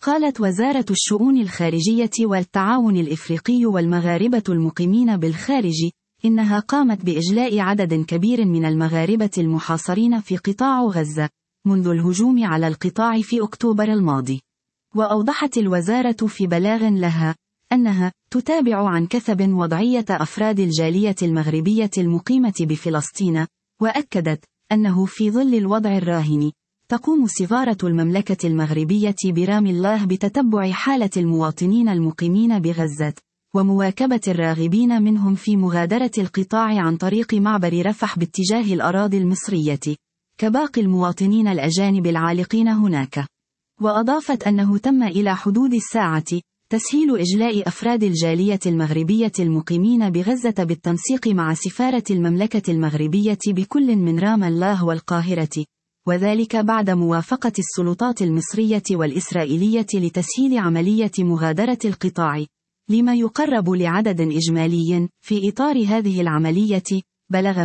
قالت وزارة الشؤون الخارجية والتعاون الإفريقي والمغاربة المقيمين بالخارج إنها قامت بإجلاء عدد كبير من المغاربة المحاصرين في قطاع غزة منذ الهجوم على القطاع في أكتوبر الماضي. وأوضحت الوزارة في بلاغ لها أنها تتابع عن كثب وضعية أفراد الجالية المغربية المقيمة بفلسطين، وأكدت أنه في ظل الوضع الراهن تقوم سفارة المملكة المغربية برام الله بتتبع حالة المواطنين المقيمين بغزة ومواكبة الراغبين منهم في مغادرة القطاع عن طريق معبر رفح باتجاه الأراضي المصرية كباقي المواطنين الأجانب العالقين هناك. وأضافت أنه تم إلى حدود الساعة تسهيل إجلاء أفراد الجالية المغربية المقيمين بغزة بالتنسيق مع سفارة المملكة المغربية بكل من رام الله والقاهرة، وذلك بعد موافقة السلطات المصرية والإسرائيلية لتسهيل عملية مغادرة القطاع، لما يقرب لعدد إجمالي في إطار هذه العملية بلغ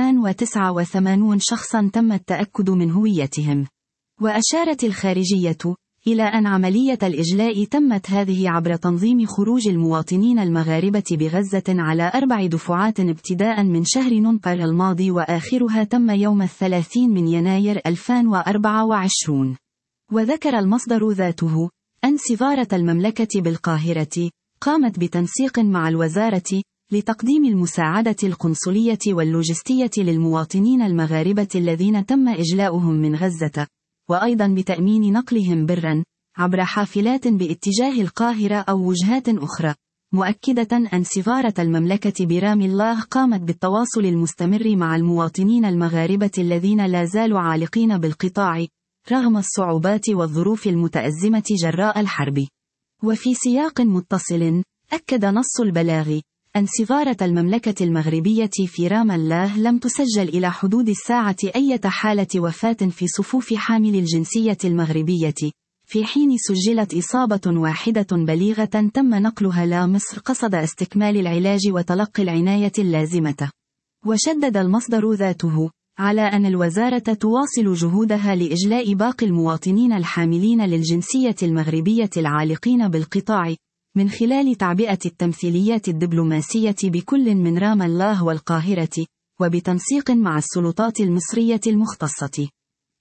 289 شخصا تم التأكد من هويتهم. وأشارت الخارجية إلى أن عملية الإجلاء تمت هذه عبر تنظيم خروج المواطنين المغاربة بغزة على 4 دفعات ابتداء من شهر نوفمبر الماضي، وآخرها تم يوم 30 من يناير 2024. وذكر المصدر ذاته أن سفارة المملكة بالقاهرة قامت بتنسيق مع الوزارة لتقديم المساعدة القنصلية واللوجستية للمواطنين المغاربة الذين تم إجلاؤهم من غزة، وأيضا بتأمين نقلهم برا عبر حافلات باتجاه القاهرة أو وجهات أخرى، مؤكدة أن سفارة المملكة برام الله قامت بالتواصل المستمر مع المواطنين المغاربة الذين لا زالوا عالقين بالقطاع رغم الصعوبات والظروف المتأزمة جراء الحرب. وفي سياق متصل، أكد نص البلاغ أن سفارة المملكة المغربية في رام الله لم تسجل إلى حدود الساعة أي حالة وفاة في صفوف حامل الجنسية المغربية، في حين سجلت إصابة واحدة بليغة تم نقلها إلى مصر قصد استكمال العلاج وتلقي العناية اللازمة. وشدد المصدر ذاته على أن الوزارة تواصل جهودها لإجلاء باقي المواطنين الحاملين للجنسية المغربية العالقين بالقطاع من خلال تعبئة التمثيليات الدبلوماسية بكل من رام الله والقاهرة، وبتنسيق مع السلطات المصرية المختصة.